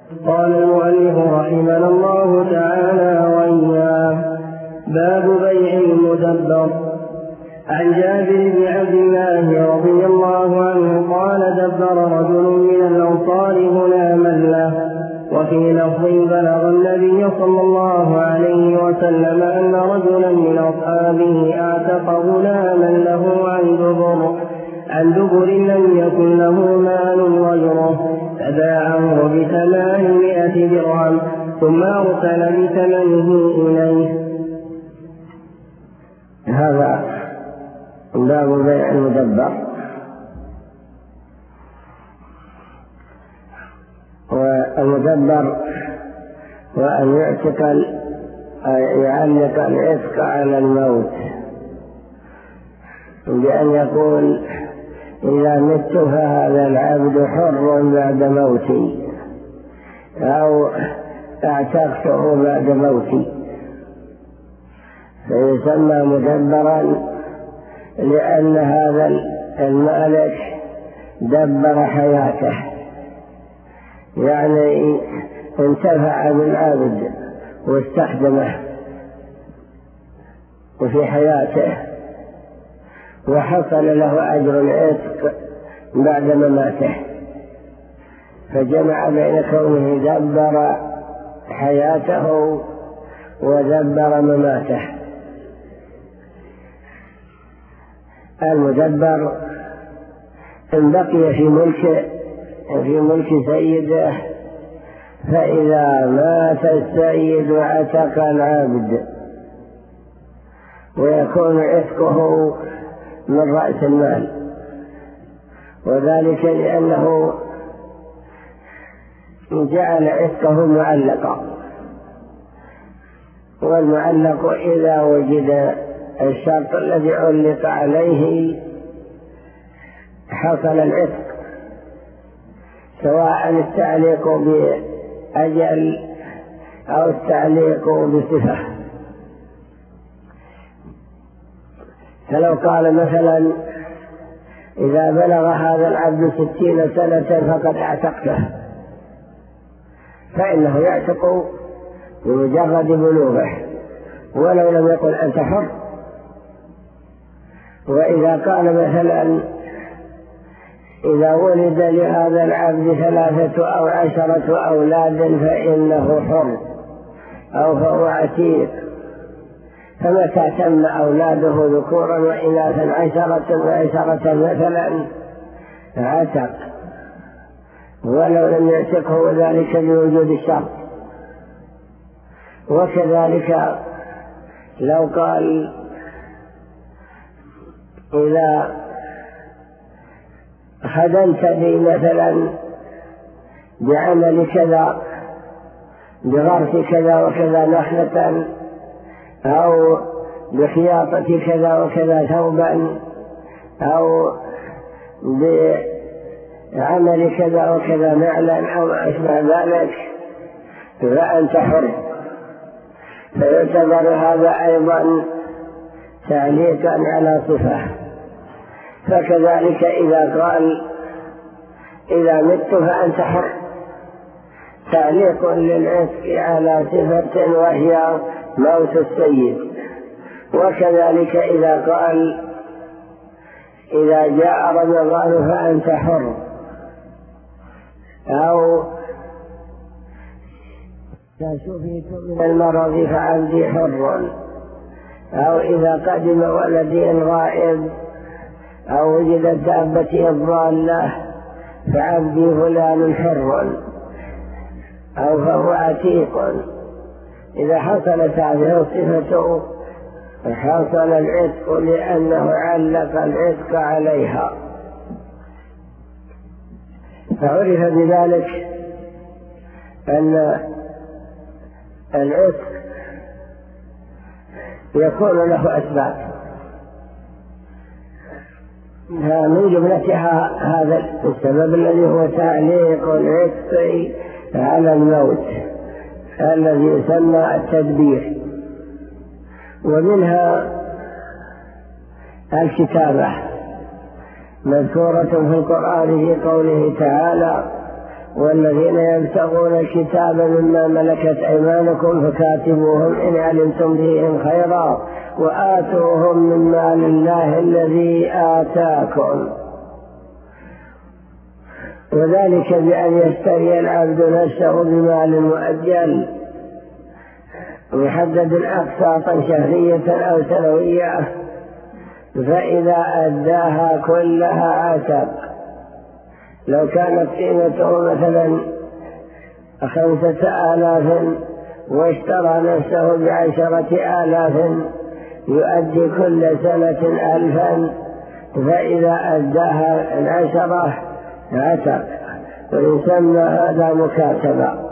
قال المؤلف رحمنا الله تعالى وإياه: باب بيع المدبر. عن جابر بن عبد الله رضي الله عنه قال: دبر رجل من الأنصار غلاما له، وفي لفظ: بلغ النبي صلى الله عليه وسلم أن رجلا من أصحابه أعتق غلاما له عن دبر لم يكن له مال غيره، فباعه ب800 درهم ثم أرسل بثمنه إليه. هذا باب بيع المدبر. والمدبر وأن يعلق العتق على الموت، بأن يقول: إذا مت فهذا العبد حر بعد موتي، أو اعتقته بعد موتي، فيسمى مدبرا لأن هذا المالك دبر حياته، يعني انتفع بالعبد واستخدمه وفي حياته، وحصل له أجر العتق بعد مماته، فجمع بين كونه دبر حياته ودبر مماته. المدبر إن بقي في ملك سيده، فإذا مات السيد عتق العبد، ويكون عتقه من رأس المال، وذلك لأنه جعل عتقه معلقا، والمعلق إذا وجد الشرط الذي علق عليه حصل العتق، سواء التعليق بأجل أو التعليق بصفة. فلو قال مثلا: إذا بلغ هذا العبد 60 سنة فقد اعتقته، فإنه يعتق بمجرد بلوغه ولو لم يقل أنت حر. وإذا قال مثلا: إذا ولد لهذا العبد 3 أو 10 أولاد فإنه حر، أو فهو عتيق، فمتى تم أولاده ذكورا وإناثا 10 مثلا عتق، ولو لم يعتقه ذلك بوجود الشرط. وكذلك لو قال: إذا خدمت لي مثلا بعمل كذا، بغرس كذا وكذا نخلة، أو بخياطة كذا وكذا ثوبا، أو بعمل كذا وكذا نعلا، أو ما أشبه ذلك، فأنت حر. فيعتبر هذا أيضا تعليقا على صفة. فكذلك إذا قال: إذا مت فأنت حر، تعليق للعتق على صفة وهي موت السيد. وكذلك إذا قال: إذا جاء رمضان فأنت حر، أو إذا شفيت من المرض فعبدي حر، أو إذا قدم ولدي الغائب، أو وجدت دابتي الضالة فعبدي فلان حر، أو فهو عتيق. إذا حصلت هذه الصفة حصل العتق، لأنه علق العتق عليها. فعرف بذلك أن العتق يكون له أسباب، من جملتها هذا السبب الذي هو تعليق العتق على الموت، الذي يسمى التدبير. ومنها الكتابة، مذكورة في القرآن في قوله تعالى: والذين يبتغون الكتاب مما ملكت أيمانكم فكاتبوهم إن علمتم فيهم خيرا وآتوهم من مال الله الذي آتاكم، وذلك بأن يشتري العبد نفسه بمال مؤجل ويحدد أقساطا شهرية أو سنوية، فإذا أداها كلها عتق. لو كانت قيمته مثلا 5,000 واشترى نفسه ب10,000 يؤدي كل سنة 1,000، فإذا أداها 10 عتق، ويسمى هذا مكاتبة.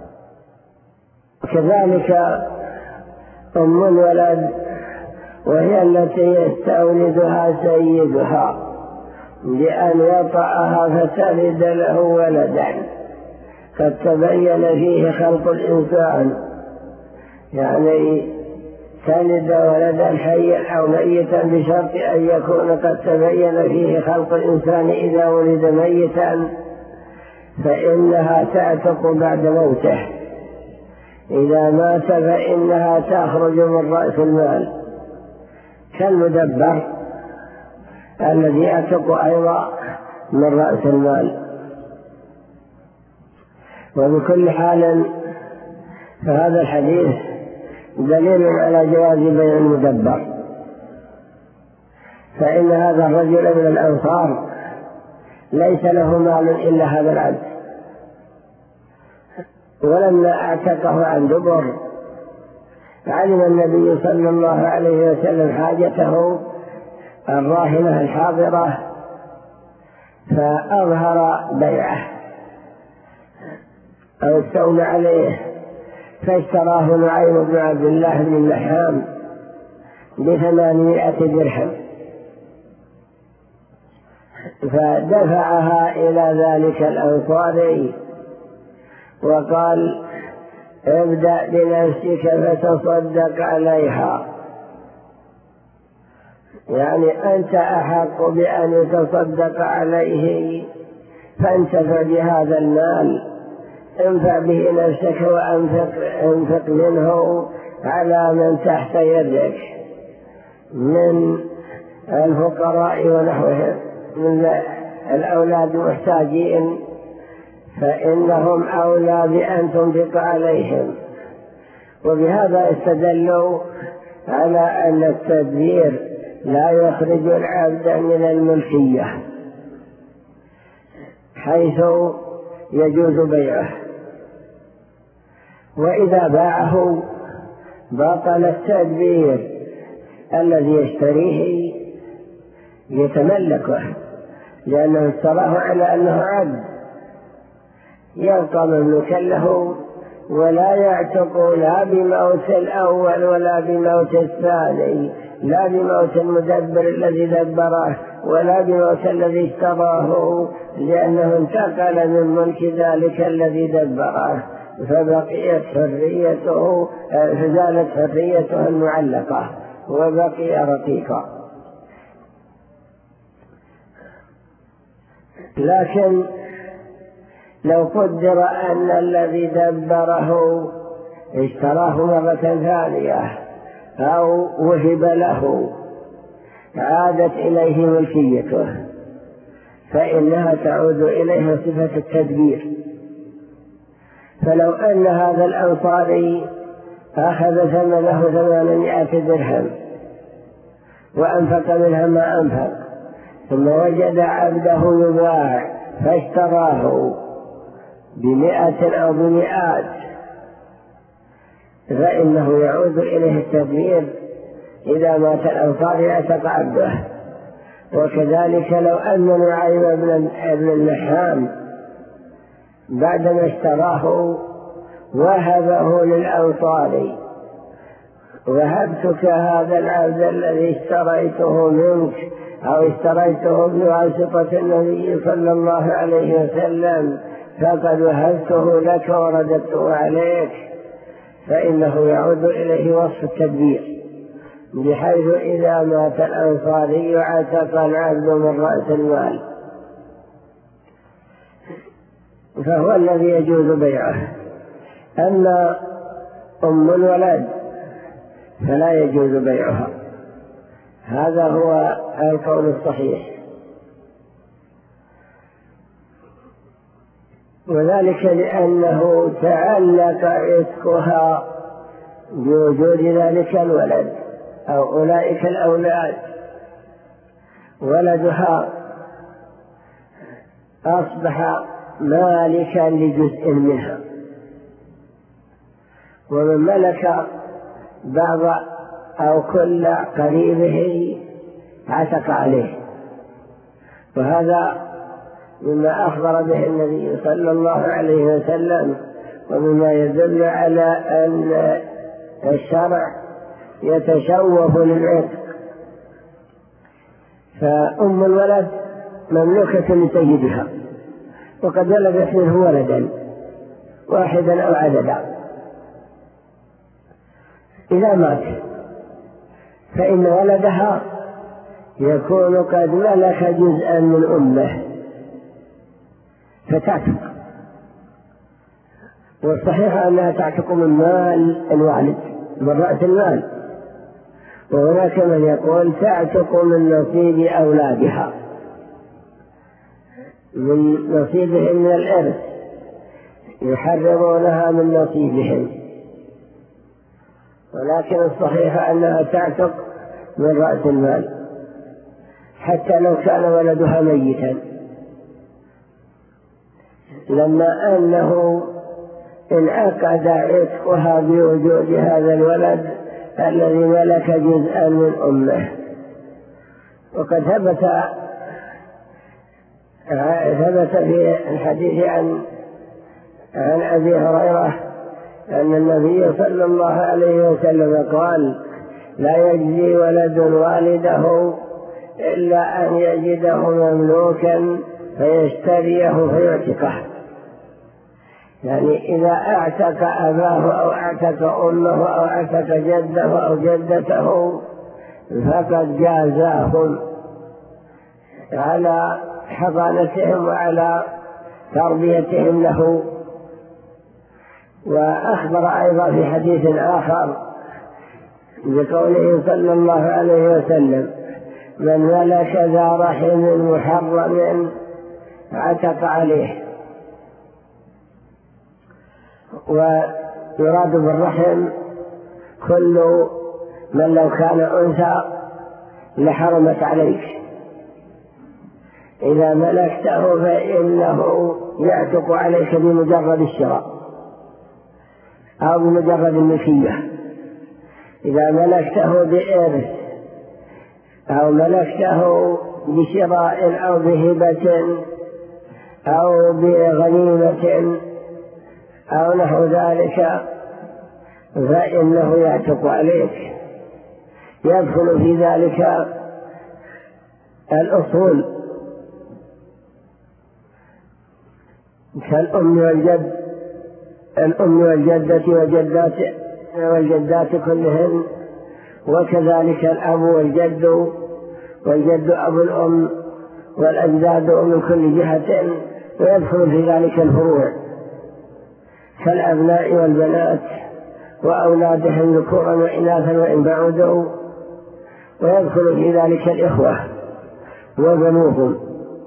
كذلك أم الولد، وهي التي يستولدها سيدها بأن يطأها فتلد له ولدا قد تبين فيه خلق الإنسان، يعني تلد ولدا حيا أو ميتا بشرط أن يكون قد تبين فيه خلق الإنسان. إذا ولد ميتا فإنها تعتق بعد موته، إذا مات فإنها تخرج من رأس المال كالمدبر الذي يعتق أيضا من رأس المال. وبكل حال فهذا الحديث دليل على جواز بيع المدبر، فإن هذا الرجل من الأنصار ليس له مال إلا هذا العبد، ولما اعتقه عن دبر علم النبي صلى الله عليه وسلم حاجته الراهنة الحاضرة فأظهر بيعه أو استولى عليه، فاشتراه نعيم بن عبد الله بن النحام ب800 درهم، فدفعها إلى ذلك الأنصاري وقال ابدأ بنفسك فتصدق عليها، يعني أنت أحق بأن يتصدق عليه، فانتفع بهذا المال، انفع به نفسك وانفق منه على من تحت يدك من الفقراء ونحوهم من الأولاد المحتاجين، فإنهم أولى بأن تنفق عليهم. وبهذا استدلوا على أن التدبير لا يخرج العبد من الملكية حيث يجوز بيعه، وإذا باعه بطل التدبير الذي يشتريه يتملكه، لأنه اشتراه على أنه عبد يبقى مملوكا له، ولا يعتق لا بموت الأول ولا بموت الثاني، لا بموت المدبر الذي دبره ولا بموت الذي اشتراه، لأنه انتقل من ملك ذلك الذي دبره، فبقيت حريته، فزالت حريته المعلقة وبقي رقيقا. لكن لو قدر أن الذي دبره اشتراه مرة ثانية أو وهب له عادت إليه ملكيته، فإنها تعود إليه صفة التدبير. فلو أن هذا الأنصاري أخذ ثمنه 800 درهم وأنفق منها ما أنفق، ثم وجد عبده يباع فاشتراه ب100 أو ب100، فإنه يعود إليه التدبير إذا مات الأنصاري اعتق عبده. وكذلك لو أن نعيم بن النحام بعدما اشتراه وهبه للأنصاري، وهبتك هذا العبد الذي اشتريته منك أو اشتريته بواسطة النبي صلى الله عليه وسلم، فقد وهبته لك ورددته عليك، فإنه يعود إليه وصف التدبير، بحيث إذا مات الأنصاري عتق العبد من رأس المال. فهو الذي يجوز بيعه. أما أم الولد فلا يجوز بيعها، هذا هو القول الصحيح. وذلك لأنه تعلق عتقها بوجود ذلك الولد أو أولئك الأولاد. ولدها أصبح مالكا لجزء منها، ومن ملك بعض أو كل قريبه عتق عليه. وهذا مما أخبر به النبي صلى الله عليه وسلم، ومما يدل على أن الشرع يتشوف للعتق. فأم الولد مملوكة لسيدها، وقد ولدت منه ولدا واحدا أو عددا. إذا مات فإن ولدها يكون قد ملك جزءا من أمه فتعتق. والصحيح أنها تعتق من مال الوالد، من رأس المال. وهناك من يقول تعتق من نصيب أولادها، من نصيبهم من الإرث، يحررونها من نصيبهم. ولكن الصحيح أنها تعتق من رأس المال حتى لو كان ولدها ميتا، لما أنه انعقد عتقها بوجود هذا الولد الذي ملك جزءا من أمه. وقد ثبت في الحديث عن أبي هريرة أن النبي صلى الله عليه وسلم قال: لا يجزي ولد والده إلا أن يجده مملوكا فيشتريه فيعتقه. يعني إذا اعتق أباه أو اعتق أمه أو اعتق جده أو جدته فقد جازاهم على حضانتهم وعلى تربيتهم له. وأخبر أيضا في حديث آخر بقوله صلى الله عليه وسلم: من ملك ذا رحم محرم عتق عليه. ويراد بالرحم كل من لو كان أنثى لحرمت عليك، إذا ملكته فإنه يعتق عليك بمجرد الشراء أو بمجرد الملكية. إذا ملكته بإرث أو ملكته بشراء أو بهبة أو بغنيمة أو نحو ذلك فإنه يعتق عليك. يدخل في ذلك الأصول كالأم والجد، الأم والجدة والجدات كلهن، وكذلك الأب والجد أبو الأم والأجداد من كل جهة. ويدخل في ذلك الفروع كالأبناء والبنات وأولادهم ذكورا وإناثا وإن بعدوا. ويدخل في ذلك الإخوة وبنوهم،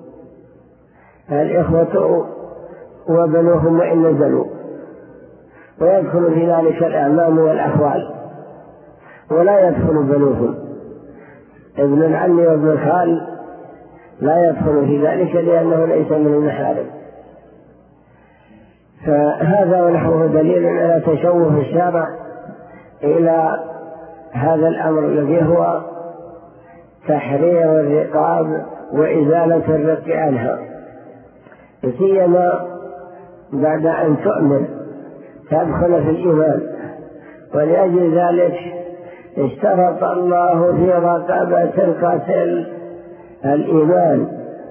الإخوة وبنوهم وإن نزلوا. ويدخل في ذلك الأعمام والأخوال، ولا يدخل بنوهم. ابن العم وابن الخال لا يدخل في ذلك لأنه ليس من المحارم. فهذا ونحوه دليل على تشوه الشارع إلى هذا الأمر الذي هو تحرير الرقاب وإزالة الرق عنها، سيما بعد أن تؤمن تدخل في الإيمان. ولأجل ذلك اشترط الله في رقبة القتل الإيمان،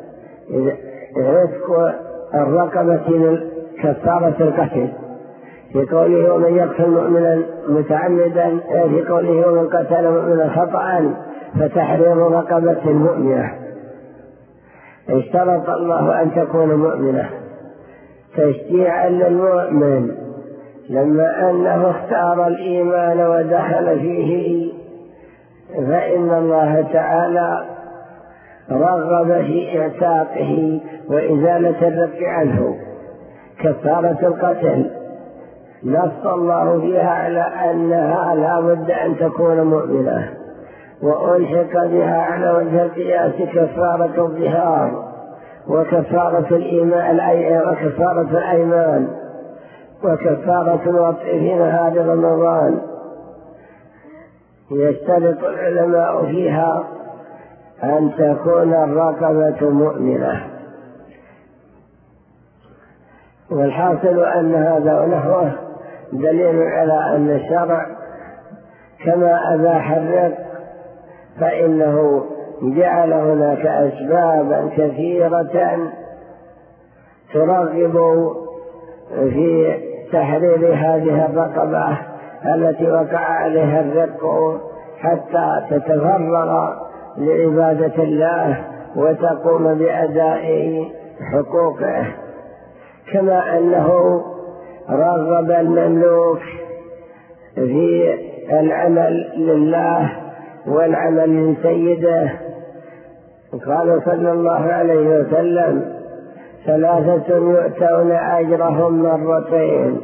عتق الرقبة من كفارة القتل، في قوله: ومن يقتل مؤمنا متعمدا، في قوله: ومن قتل مؤمنا خطأ فتحرير رقبة مؤمنة. اشترط الله أن تكون مؤمنة تشجيعا للمؤمن لما أنه اختار الإيمان ودخل فيه، فإن الله تعالى رغب في إعتاقه وإزالة الرق عنه. كفارة القتل نص الله فيها على أنها لا بد أن تكون مؤمنة، وألحق بها على وجه القياس كفارة الظهار وكفارة الأيمان وكفارة الوطء في نهار رمضان. يشترط العلماء فيها أن تكون الرقبة مؤمنة. والحاصل أن هذا ونحوه دليل على أن الشرع كما أباح الرق فإنه جعل هناك أسبابا كثيرة ترغب في تحرير هذه الرقبة التي وقع عليها الرق حتى تتفرغ لعبادة الله وتقوم بأداء حقوقه. كما أنه رغب المملوك في العمل لله والعمل لسيده. قال صلى الله عليه وسلم: 3 يؤتون أجرهم مرتين: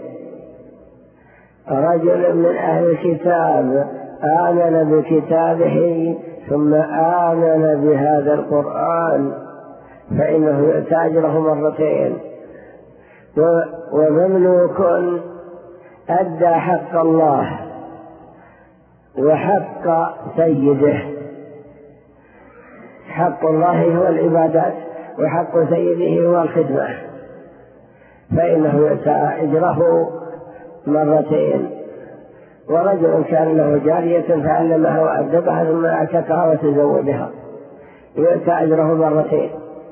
رجل من أهل الكتاب آمن بكتابه ثم آمن بهذا القرآن فإنه يؤتى أجره مرتين. ومملوك أدى حق الله وحق سيده. حق الله هو العبادات وحق سيده هو الخدمة، فإنه يؤتى أجره مرتين. ورجل كان له جارية فعلمها وأدبها ثم اعتقها وتزوجها يؤتى أجره مرتين.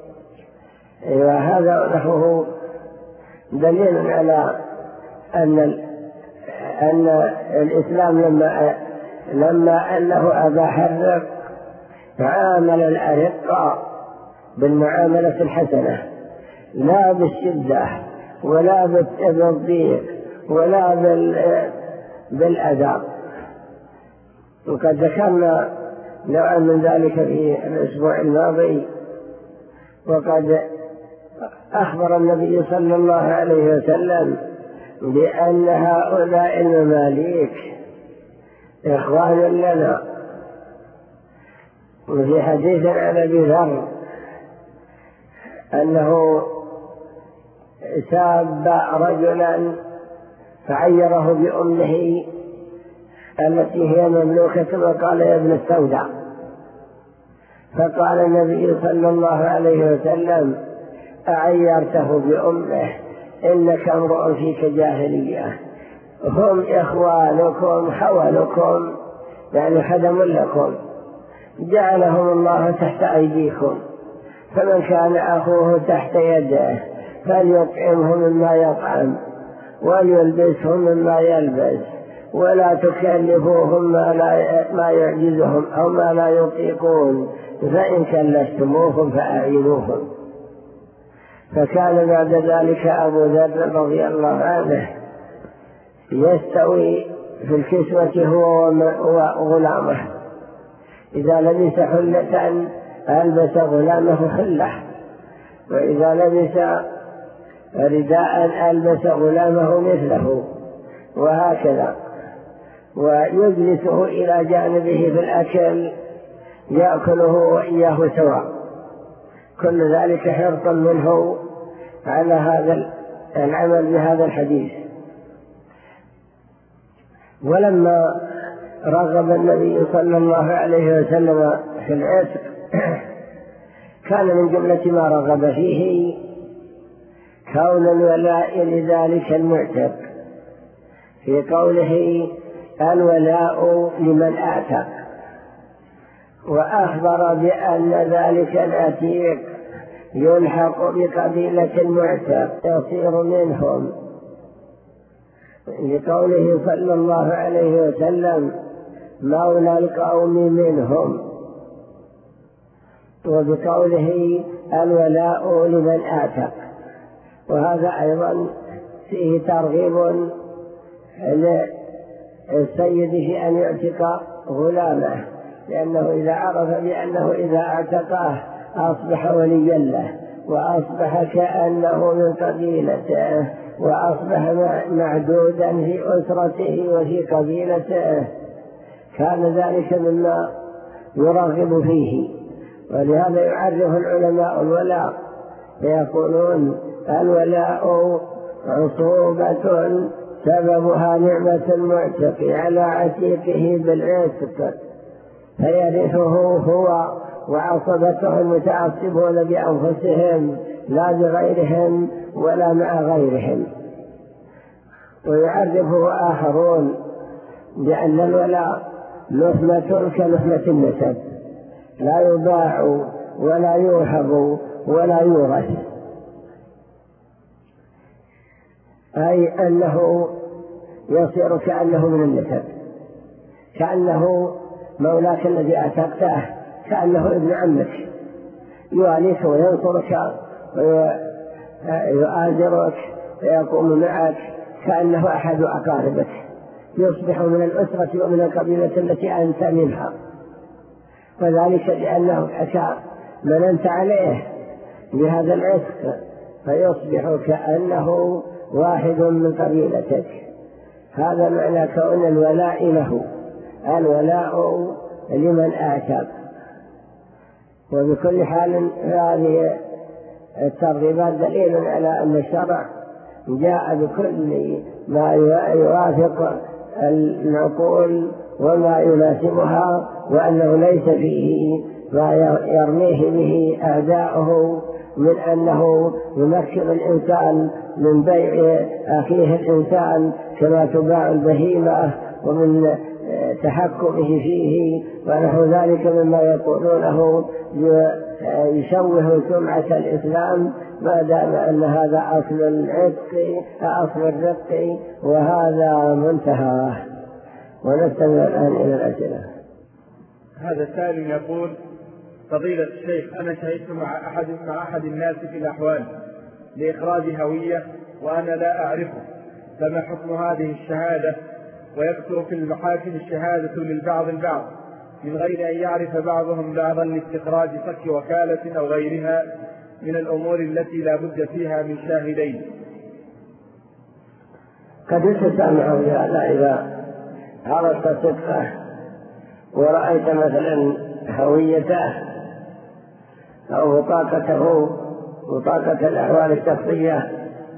وهذا نحوه دليل على أن الإسلام لما أنه أباح الرق عامل الأرقاء بالمعاملة الحسنة، لا بالشدة ولا بالضيق ولا بالأذى. وقد ذكرنا نوعا من ذلك في الأسبوع الماضي. وقد أخبر النبي صلى الله عليه وسلم بأن هؤلاء المماليك إخوان لنا. وفي حديث عن أبي ذر أنه ساب رجلا فعيره بأمه التي هي مملوكة وقال: يا ابن السوداء. فقال النبي صلى الله عليه وسلم: أعيرته بأمه؟ إنك امرؤ فيك جاهلية. هم إخوانكم حولكم، يعني خدم لكم، جعلهم الله تحت أيديكم، فمن كان أخوه تحت يده فليطعمه مما يطعم وليلبسهم مما يلبس، ولا تكلفوهم ما يعجزهم أو ما لا يطيقون، فإن كلفتموهم فأعينوهم. فكان بعد ذلك أبو ذر رضي الله عنه يستوي في الكسوة هو وغلامه، إذا لبس حلة ألبس غلامه حلة، وإذا لبس رداء ألبس غلامه مثله، وهكذا. ويجلسه إلى جانبه في الأكل يأكله وإياه سواء. كل ذلك حرصا منه على هذا العمل بهذا الحديث. ولما رغب النبي صلى الله عليه وسلم في العتق كان من جملة ما رغب فيه كون الولاء لذلك المعتق، في قوله: الولاء لمن أعتق. وأخبر بأن ذلك العتيق يلحق بقبيلة المعتق يصير منهم، لقوله صلى الله عليه وسلم: مولى القوم منهم. وبقوله: الولاء لمن أعتق. وهذا أيضا فيه ترغيب للسيد في أن يعتق غلامه، لأنه إذا عرف بأنه إذا اعتقه أصبح وليا له، وأصبح كأنه من قبيلته، وأصبح معدودا في أسرته وفي قبيلته، كان ذلك مما يرغب فيه. ولهذا يعرف العلماء الولاء فيقولون: الولاء عصوبة سببها نعمة المعتق على عتيقه بالعتق، فيرثه هو وعصبته المتعصبون بأنفسهم لا بغيرهم ولا مع غيرهم. ويعرفه آخرون بأن الولاء لحمة كلحمة النسب، لا يباع ولا يوهب ولا يورث، أي أنه يصير كأنه من النسب، كأنه مولاك الذي أعتقته، كأنه ابن عمك، يواليك وينصرك ويؤازرك ويقوم معك كأنه أحد أقاربك، يصبح من الأسرة ومن القبيلة التي أنت منها، وذلك لأنه مننت عليه بهذا العتق، فيصبح كأنه واحد من قبيلتك. هذا معنى كون الولاء له، الولاء لمن أعتق. وبكل حال هذه الترغيبات دليل على أن الشرع جاء بكل ما يوافق العقول وما يناسبها، وأنه ليس فيه ما يرميه به أعداؤه من أنه يمكن الإنسان من بيع أخيه الإنسان كما تباع البهيمة، ومن تحكمه فيه ونحو ذلك مما يقولونه يشوه سمعة الإسلام، ما دام أن هذا أصل العتق أصل الرق، وهذا منتهى. ونستمع الآن إلى الأسئلة. هذا سائل يقول: فضيلة الشيخ، أنا شهدت مع أحد الناس في الأحوال لإخراج هوية وأنا لا أعرفه، فما حكم هذه الشهادة؟ ويكثر في المحاكم الشهادة للبعض البعض من غير أن يعرف بعضهم بعضا لاستخراج فك وكالة أو غيرها من الأمور التي لا بد فيها من شاهدين. قد تسمع هذا إذا عرفت صدقه ورأيت مثلا هويته أو بطاقة الأحوال الشخصية،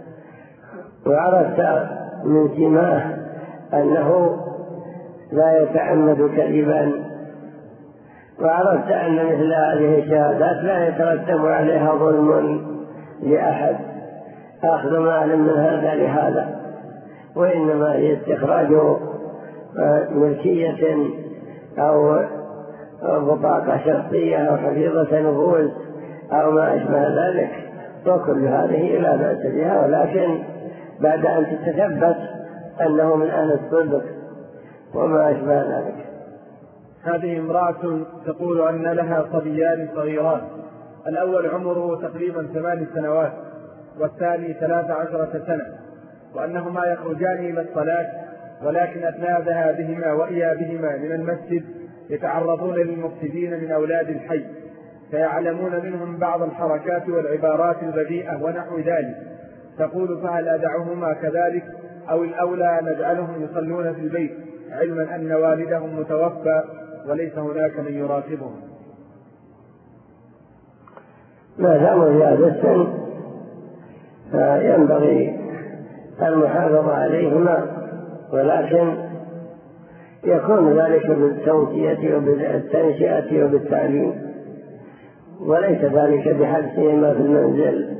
وعرفت من سماه أنه لا يتعمد كذبا، وعرفت أن مثل هذه الشهادات لا يترتب عليها ظلم لأحد، أخذ مال من هذا لهذا، وإنما هي استخراج ملكية أو بطاقة شخصية أو حفيظة نفوذ أو ما أشبه ذلك، وكل هذه لا بأس بها، ولكن بعد أن تتثبت أنه من أهل الصدق وما أشبه ذلك. هذه امرأة تقول أن لها صبيان صغيران، الأول عمره تقريبا 8 سنوات والثاني 13 سنة، وأنهما يخرجان إلى الصلاة، ولكن أثناء ذهابهما وإيابهما من المسجد يتعرضون للمفسدين من أولاد الحي، فيعلمون منهم بعض الحركات والعبارات البذيئة ونحو ذلك. تقول: فهل أدعهما كذلك أو الأولى نجعلهم يصلون في البيت، علما أن والدهم متوفى وليس هناك من يراقبهم؟ ما داموا في هذا السن فينبغي المحافظة عليهما، ولكن يكون ذلك بالتوصية وبالتنشئة وبالتعليم، وليس ذلك بحبسهما في المنزل.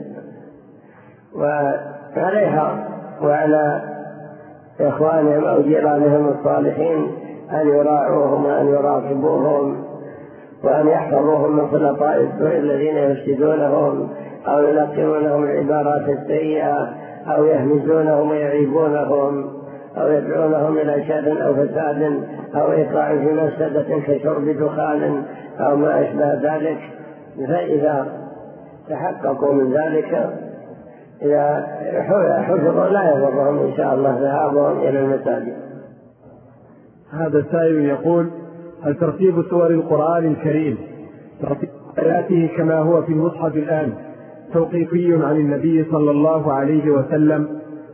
وعليها وعلى إخوانهم أو جيرانهم الصالحين أن يراعوهم وأن يراقبوهم وأن يحفظوهم من خلطاء السوء الذين يفسدونهم أو يلقنونهم العبارات السيئة أو يهمزونهم ويعيبونهم أو يدعونهم إلى شر أو فساد أو إيقاع في مفسدة كشرب دخان أو ما أشبه ذلك. فإذا تحققوا من ذلك إذا حفظوا لا يضرهم إن شاء الله ذهابهم إلى المساجد. هذا سائل يقول: هل ترتيب سور القرآن الكريم ترتيب آياته كما هو في المصحف الآن توقيفي عن النبي صلى الله عليه وسلم؟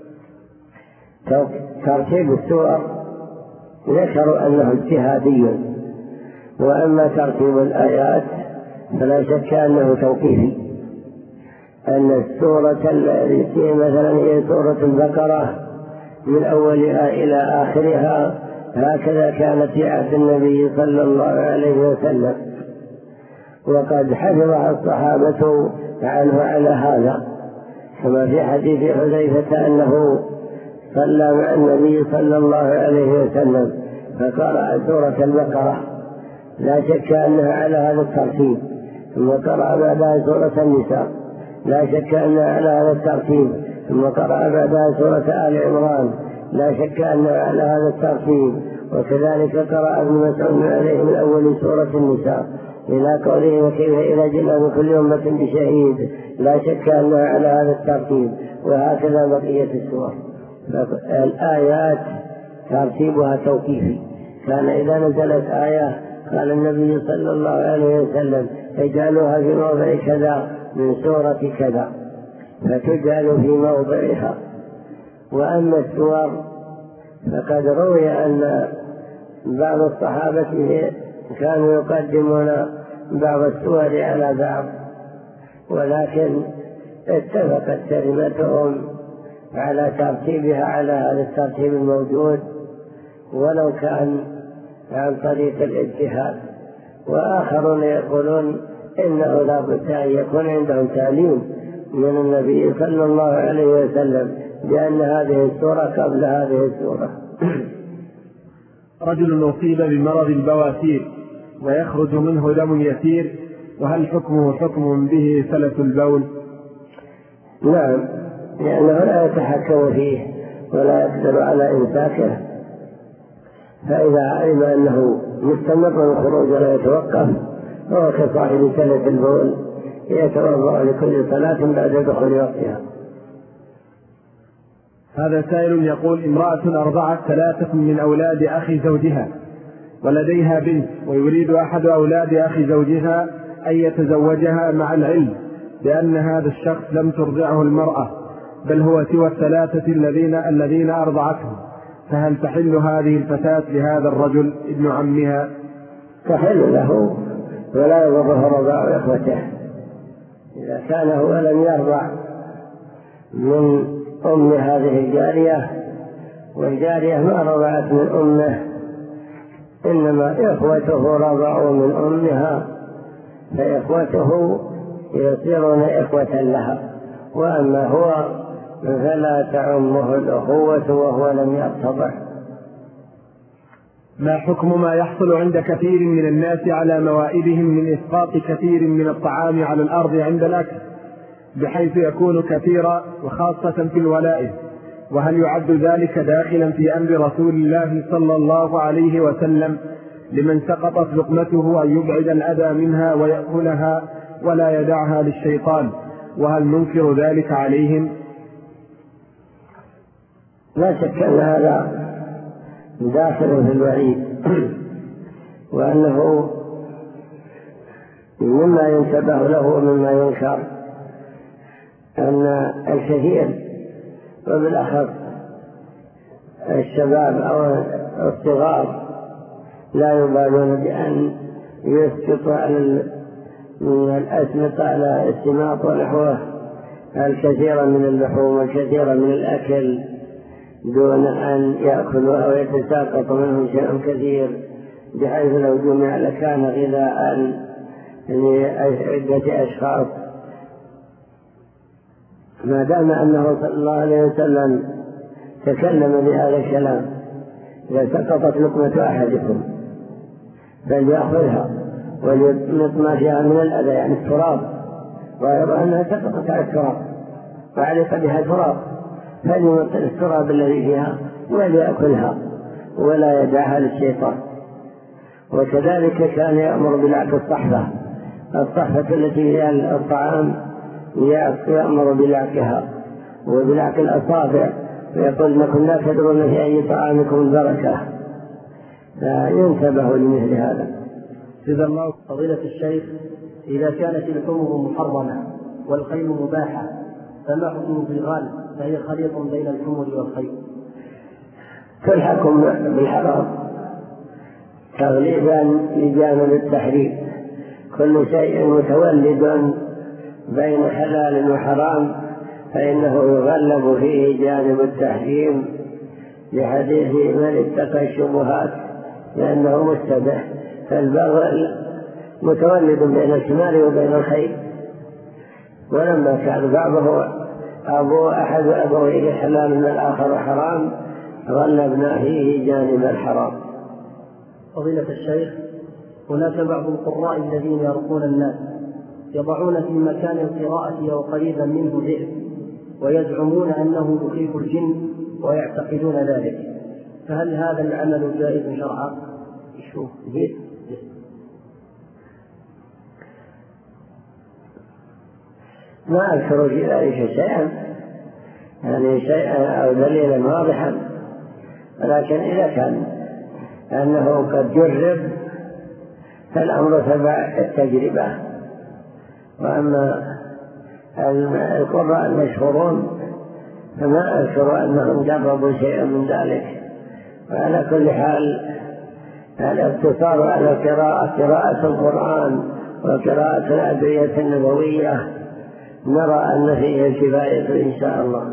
ترتيب السور ذكروا أنه اجتهادي، وأما ترتيب الآيات فلا شك أنه توقيفي، أن السورة التي مثلا هي سورة البقرة من أولها إلى آخرها هكذا كانت في عهد النبي صلى الله عليه وسلم، وقد حفظها الصحابة عنه على هذا، كما في حديث حذيفة أنه صلى مع النبي صلى الله عليه وسلم فقرأ سورة البقرة، لا شك أنها على هذا الترتيب، ثم قرأ بعدها سورة النساء، لا شك أنها على هذا الترتيب، ثم قرأ بعدها سورة آل عمران، لا شك أنها على هذا الترتيب، وكذلك قرأ ابن مسعود عليه من أول سورة النساء إلى قوله: وكيف إذا جئنا من كل أمة بشهيد، لا شك أنها على هذا الترتيب، وهكذا بقية السور. الآيات ترتيبها توقيفي، كان إذا نزلت آية قال النبي صلى الله عليه وسلم: اجعلوها في موضع كذا من سورة كذا، فتجعل في موضعها. وأما السور فقد روي أن بعض الصحابة كانوا يقدمون بعض السور على بعض، ولكن اتفقت كلمتهم على ترتيبها على هذا الترتيب الموجود، ولو كان عن طريق الاجتهاد. وآخرون يقولون إنه لا بد أن يكون عندهم تعليم من النبي صلى الله عليه وسلم بأن هذه السورة قبل هذه السورة. رجل أصيب بمرض البواسير ويخرج منه دم يسير، وهل حكمه حكم به سلس البول؟ نعم، لأنه لا يتحكم فيه ولا يقدر على إمساكه، فإذا علم أنه مستمر الخروج ولا يتوقف فهو كصاحب سلس البول يتوضأ لكل صلاة بعد دخول وقتها. هذا سائل يقول: امرأة أرضعت 3 من أولاد أخي زوجها ولديها بنت، ويريد أحد أولاد أخي زوجها أن يتزوجها، مع العلم بأن هذا الشخص لم ترضعه المرأة بل هو سوى 3 الذين أرضعتهم، فهل تحل هذه الفتاة لهذا الرجل ابن عمها؟ تحل له ولا يضره رضاع إخوته، إذا كان هو لم يرضع من أم هذه الجارية والجارية ما رضعت من أمه، إنما إخوته رضعوا من أمها، فإخوته يصيرون إخوة لها، وأما هو فلا تعمه الأخوة وهو لم يرتضع. ما حكم ما يحصل عند كثير من الناس على موائدهم من إسقاط كثير من الطعام على الأرض عند الأكل بحيث يكون كثيرا وخاصة في الولائم؟ وهل يعد ذلك داخلا في أمر رسول الله صلى الله عليه وسلم لمن سقطت لقمته أن يبعد الأذى منها ويأكلها ولا يدعها للشيطان؟ وهل ننكر ذلك عليهم؟ لا شك أن هذا داخل في الوعيد، وأنه مما ينتبه له ومما ينكر أن الكثير وبالأخص الشباب أو الصغار لا يبالون بأن يسقط من الأسمطة على السماط ونحوه الكثير من اللحوم والكثير من الأكل دون أن يأكلوا أو يتساقط منهم شيء كثير، بحيث لو جمع لكان غذاء لعدة أشخاص. ما دام أنه صلى الله عليه وسلم تكلم بهذا الكلام: إذا سقطت لقمة أحدكم فليأخذها وليطمط ما فيها من الأذى، يعني التراب، ويرى أنها سقطت على التراب وعلق بها تراب، فليمط التراب الذي فيها وليأكلها ولا يدعها للشيطان. وكذلك كان يأمر بلعق الصحفة التي هي الطعام، يأمر بلعقها، وبلعق الأصابع ويقول لكم لا تدرون في أي طعامكم البركة، فينتبه لمثل هذا. جزا الله فضيلة الشيخ، إذا كانت الحمر محرمة والخيل مباحة فما حكم الغال فهي خليط بين الحمر والخيل؟ تلحكم بالحرام تغليبا لجانب التحريم. كل شيء متولد بين حلال وحرام فإنه يغلب فيه جانب التحريم لحديث من اتقى الشبهات لأنه مشتبه. فالبغل متولد بين الحمار وبين الخيل، ولما كان بعضه أحد أبويه حلال من الآخر حرام غلبنا فيه جانب الحرام. فضيلة الشيخ، هناك بعض القراء الذين يرقون الناس يضعون في مكان القراءة وقريبا منه ذئب ويزعمون أنه يخيف الجن ويعتقدون ذلك، فهل هذا العمل جائز شرعا؟ شوف ذئب ما أذكر في ذلك شيئا يعني شيئا أو دليلا واضحا، ولكن إذا كان أنه قد جرب فالأمر تبع التجربة. وأما القراء المشهورون فما أذكر أنهم جربوا شيئا من ذلك. وعلى كل حال الاقتصار على قراءة القرآن وقراءة الأدعية النبوية نرى أن فيه الكفاية إن شاء الله.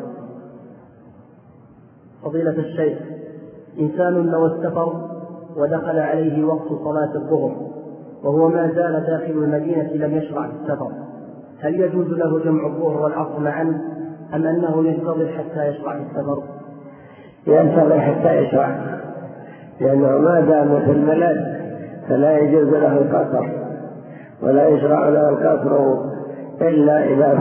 فضيلة الشيخ، إنسان لو السفر ودخل عليه وقت صلاة الظهر وهو ما زال داخل المدينة لم يشرع في السفر، هل يجوز له جمع الظهر والعصر معا أم أنه ينتظر حتى يشرع في السفر؟ ينتظر حتى يشرع، لأنه ما دام في البلد فلا يجوز له القصر، ولا يشرع له القصر إلا إذا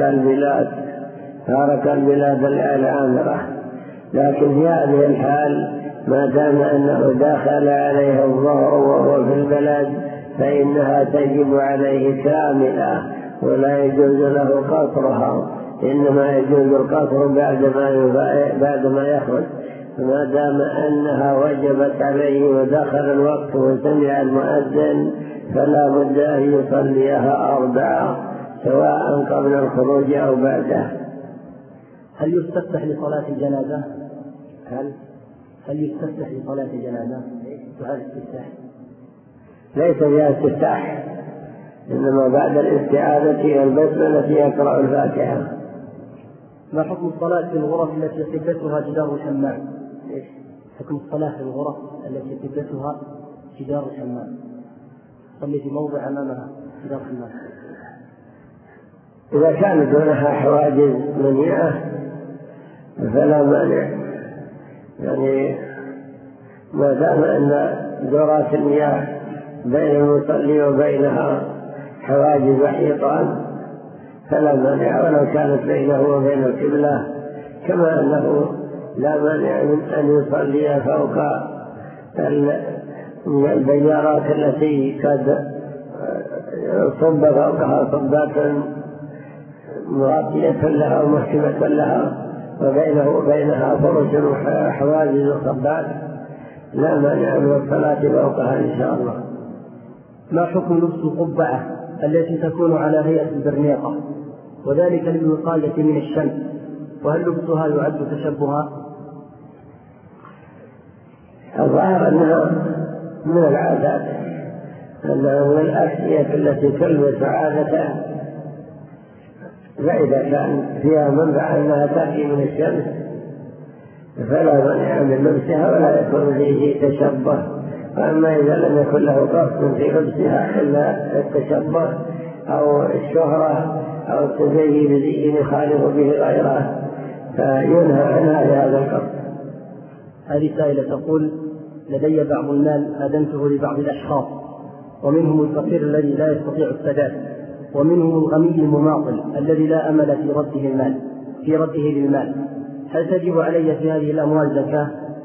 فارق البلاد العامرة. لكن في هذه الحال ما دام أنه دخل عليه الظهر وهو في البلد فإنها تجب عليه كاملة ولا يجوز له قصرها، إنما يجوز القصر بعدما يخرج. فما دام أنها وجبت عليه ودخل الوقت وسمع المؤذن فلا بد أن يصليها 4 سواء قبل الخروج أو بعده. هل يستفتح لصلاة الجنازة؟ هل يستفتح لصلاة الجنازة؟ دعاء الاستفتاح ليس فيها استفتاح، إنما بعد الاستعاذة والبسملة يقرأ الفاتحة. ما حكم الصلاة في الغرف التي قبلتها جدار الحمام؟ حكم الصلاة في الغرف التي قبلتها جدار الحمام، صلي في موضع أمامها جدار الحمام. إذا كانت دونها حواجز منيعة فلا مانع، يعني ما دام أن دورات المياه بين المصلي وبينها حواجز وحيطان فلا مانع، ولو كانت بينه وبين القبلة، كما أنه لا مانع من أن يصلي فوق البيارات التي قد صب فوقها صبات مغطية لها ومحكمة لها وبينه وبينها فرش وحواجز وصبات، لا مانع من الصلاة فوقها إن شاء الله. ما حكم لبس القبعة التي تكون على هيئة البرنيقة وذلك للوقاية من الشمس، وهل لبسها يعد تشبها؟ الظاهر أنها من العادات، أنها من الأشياء التي تلبس عادة، فإذا كان فيها منبع أنها تأتي من الشمس فلا مانع من لبسها ولا يكون فيه تشبه. وأما إذا لم يكن له قصد في لبسها إلا التشبه أو الشهرة أو التزيي بزي يخالف به غيره فينهى عنها لهذا القصد. هذه سائلة تقول: لدي بعض المال أدنته لبعض الأشخاص، ومنهم الفقير الذي لا يستطيع السداد، ومنهم الغني المماطل الذي لا أمل في رده للمال، هل تجب علي في هذه الأموال زكاة؟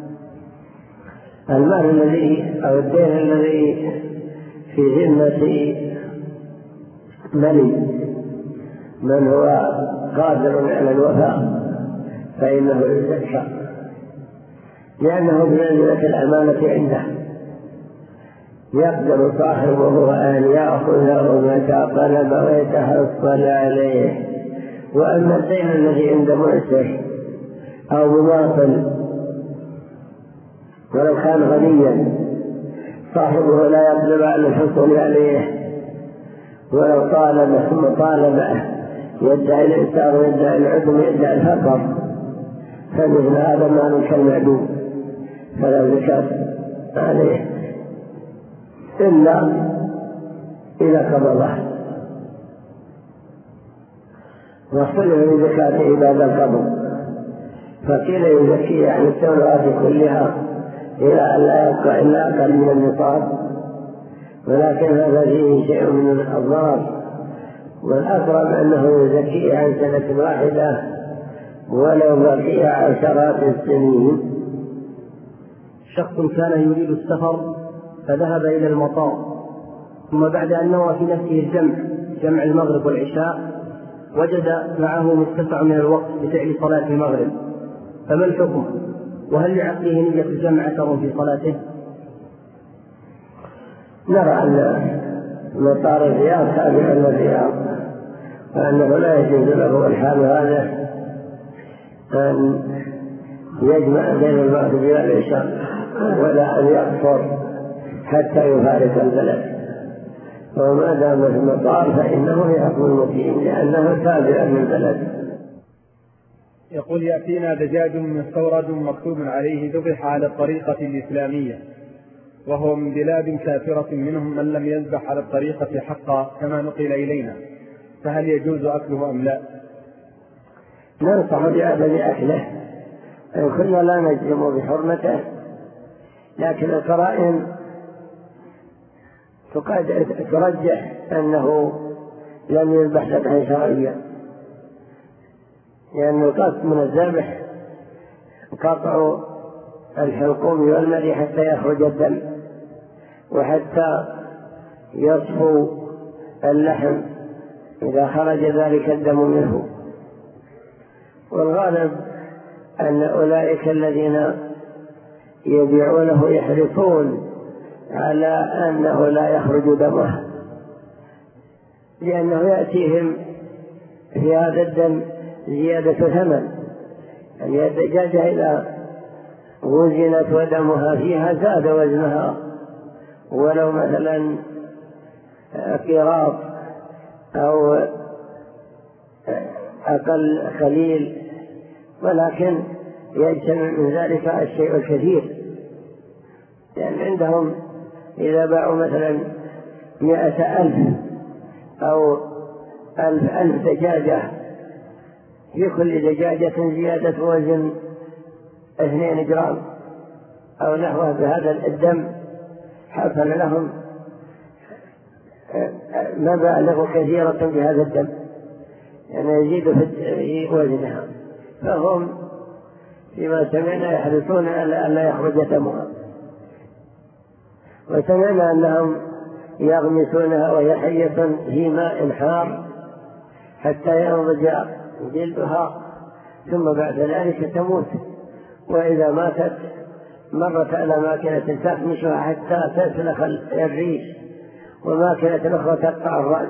المال الذي أو الدين الذي في ذمة من هو قادر على الوفاء فإنه يزكى، لأنه بمنزلة الأمانة عنده، يقدر صاحبه أن يأخذه متى طلب ويتحصل عليه. وأما الدين الذي عند معسر أو مماطل ولو كان غنيا صاحبه لا يقدر على الحصول عليه، ولو طالب ثم طالب يدعي الإنسان ويدعي العدم ويدعي الفقر، فمثل هذا مال كالمعدوم فلا زكاة عليه إلا إذا قبضه. واختلف في زكاته بعد القبض، فقيل يزكيه عن الثمرات كلها إلى أن لا يبقى إلا أقل من النصاب، ولكن هذا فيه شيء من الضرر، والأقرب أنه يزكيه عن سنة واحدة ولو بقي عشرات السنين. شخص كان يريد السفر فذهب إلى المطار، ثم بعد أن نوى في نفسه جمع المغرب والعشاء وجد معه متسع من الوقت لفعل صلاة المغرب، فما الحكم؟ وهل لعقله نية الجمع أثر في صلاته؟ نرى أن مطار الرياض تابع للرياض، وأنه لا يجوز له الحال هذا أن يجمع بين المغرب والعشاء ولا أن يقصر حتى يفارق البلد، وما دام في المطار فإنه يحكم المقيم لأنه تابع للبلد. يقول: يأتينا دجاج مستورد مكتوب عليه ذبح على الطريقة الإسلامية، وهو من بلاد كافرة منهم من لم يذبح على الطريقة حقا كما نقل إلينا، فهل يجوز أكله أم لا؟ ننصح بعدم أكله، إن كنا لا نجزم بحرمته، لكن القرائن ترجح أنه لم يذبح ذبحا شرعيا، لأن القصد من الذبح قطع الحلقوم والمري حتى يخرج الدم وحتى يصفو اللحم إذا خرج ذلك الدم منه. والغالب أن أولئك الذين يبيعونه يحرصون على أنه لا يخرج دمه، لأنه يأتيهم في هذا الدم زيادة ثمن. يعني الدجاجة إذا وزنت ودمها فيها زاد وزنها ولو مثلا قراط أو أقل قليل، ولكن يجتمع من ذلك الشيء الكثير، لأن عندهم إذا باعوا مثلا 100,000 أو 1,000 دجاجة، في كل دجاجة زيادة وزن 2 جرام أو نحوه بهذا الدم، حصل لهم مبالغ كثيرة بهذا الدم، يعني يزيد في وزنها، فهم فيما سمعنا يحرصون على أن لا يخرج دمها. وسمعنا أنهم يغمسونها وهي حية في ماء حار حتى ينضج جلدها، ثم بعد ذلك تموت، وإذا ماتت مرت على ماكنة تخمشها حتى تسلخ الريش، وماكنة أخرى تقطع الرأس.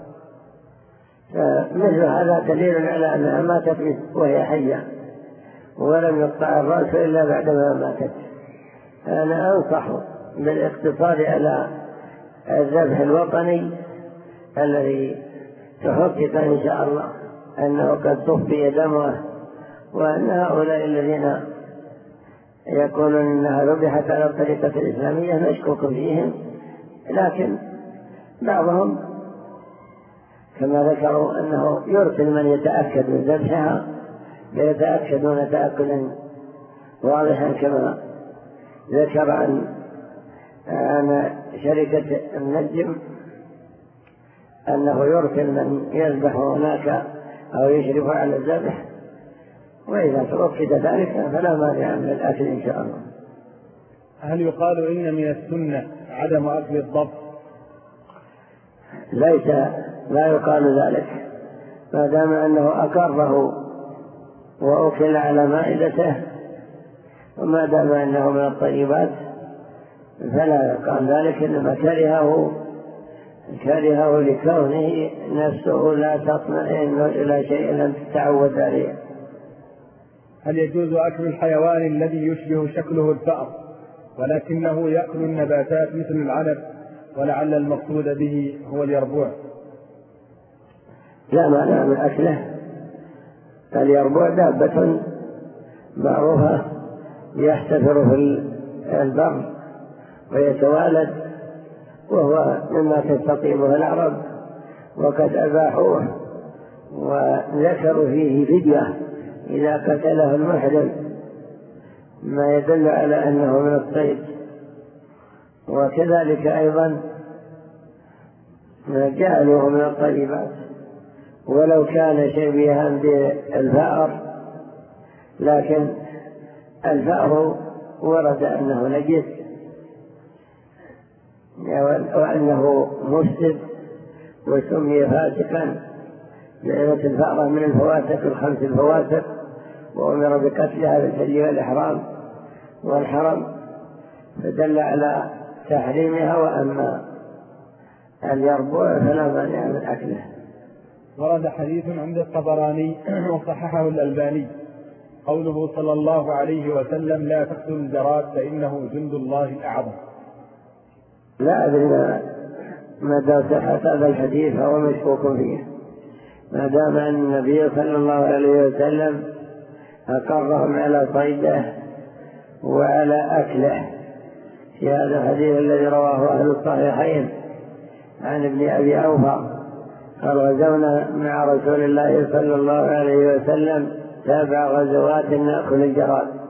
فمثل هذا دليل على أنها ماتت وهي حية ولم يقطع الرأس إلا بعدما ماتت. أنا أنصح بالاقتصار على الذبح الوطني الذي تحقق إن شاء الله أنه قد صفي دمه، وأن هؤلاء الذين يقولون أنها ذبحت على الطريقة الإسلامية نشكك فيهم، لكن بعضهم كما ذكروا أنه يرسل من يتأكد من ذبحها، فيتأكدون تأكدا واضحا كما ذكر عن شركة النجم أنه يرسل من يذبح هناك أو يشرف على الذبح، وإذا تؤكد ذلك فلا مانع من الأكل إن شاء الله. هل يقال إن من السنة عدم أكل الضب؟ ليس، لا يقال ذلك، ما دام أنه أقره وأكل على مائدته، وما دام أنه من الطيبات فلا قال ذلك، إنما كرهه لكونه نفسه لا تطمئن إلى شيء لم تتعود عليه. هل يجوز أكل الحيوان الذي يشبه شكله الفأر ولكنه يأكل النباتات مثل العنب ولعل المقصود به هو اليربوع؟ لا معنى من أكله. اليربوع دابة معروفة يحتفر في البر ويتوالد، وهو مما تستطيبه العرب، وقد أباحوه وذكروا فيه فدية إذا قتله المحرم، ما يدل على أنه من الصيد. وكذلك أيضا جعلوه من الطيبات ولو كان شبيها بالفأر، لكن الفأر ورد أنه نجس وأنه مفسد وسمي فاسقا، لأن الفأرة من الفواسق الخمس الفواسق، وأمر بقتلها في الحل والإحرام والحرم، فدل على تحريمها. وأما اليربوع فلا مانع من أكله. ورد حديث عند الطبراني وصححه الألباني قوله صلى الله عليه وسلم: لا تقتلوا الجراد فإنه جند الله الأعظم. لا أدري مدى صحة هذا الحديث، هو مشكوك فيه، ما دام أن النبي صلى الله عليه وسلم أقرهم على صيده وعلى أكله في هذا الحديث الذي رواه أهل الصحيحين عن ابن أبي أوفى قال: غزونا مع رسول الله صلى الله عليه وسلم 7 غزوات نأكل الجراد.